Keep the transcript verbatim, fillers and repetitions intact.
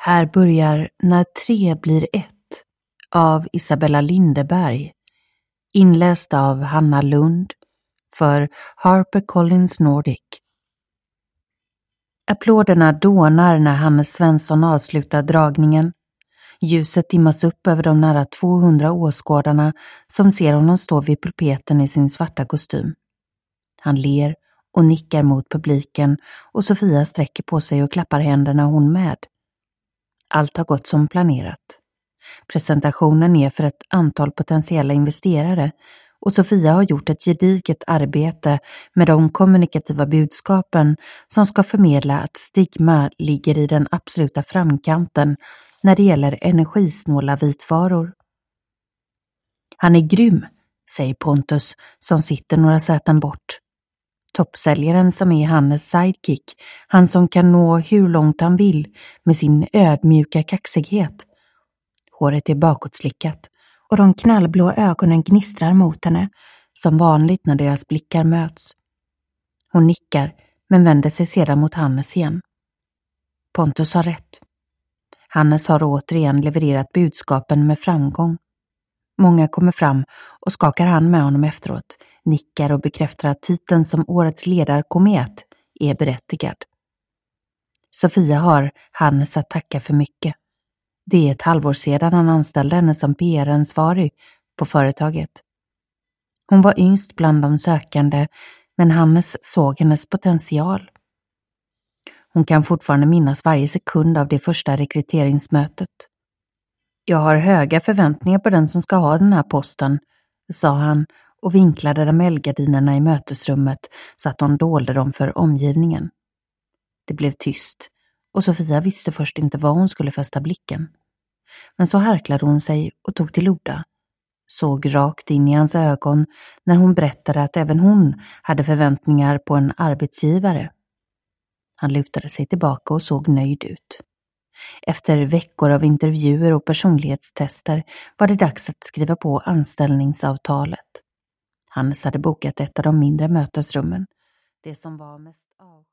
Här börjar När tre blir ett av Isabella Lindeberg, inläst av Hanna Lund för HarperCollins Nordic. Applåderna dånar när Hannes Svensson avslutar dragningen. Ljuset dimmas upp över de nära tvåhundra åskådarna som ser honom stå vid pulpeten i sin svarta kostym. Han ler och nickar mot publiken och Sofia sträcker på sig och klappar händerna hon med. Allt har gått som planerat. Presentationen är för ett antal potentiella investerare och Sofia har gjort ett gediget arbete med de kommunikativa budskapen som ska förmedla att Stigma ligger i den absoluta framkanten när det gäller energisnåla vitvaror. Han är grym, säger Pontus som sitter några säten bort. Toppsäljaren som är Hannes sidekick, han som kan nå hur långt han vill med sin ödmjuka kaxighet. Håret är bakåtslickat och de knallblå ögonen gnistrar mot henne, som vanligt när deras blickar möts. Hon nickar men vänder sig sedan mot Hannes igen. Pontus har rätt. Hannes har återigen levererat budskapen med framgång. Många kommer fram och skakar hand med honom efteråt, nickar och bekräftar att titeln som årets ledarkomet är berättigad. Sofia har Hannes att tacka för mycket. Det är ett halvår sedan han anställde henne som P R-ansvarig på företaget. Hon var yngst bland de sökande, men Hannes såg hennes potential. Hon kan fortfarande minnas varje sekund av det första rekryteringsmötet. Jag har höga förväntningar på den som ska ha den här posten, sa han och vinklade ramellgardinerna i mötesrummet så att de dolde dem för omgivningen. Det blev tyst och Sofia visste först inte var hon skulle fästa blicken. Men så harklade hon sig och tog till orda, såg rakt in i hans ögon när hon berättade att även hon hade förväntningar på en arbetsgivare. Han lutade sig tillbaka och såg nöjd ut. Efter veckor av intervjuer och personlighetstester var det dags att skriva på anställningsavtalet. Hannes hade bokat ett av de mindre mötesrummen, det som var mest av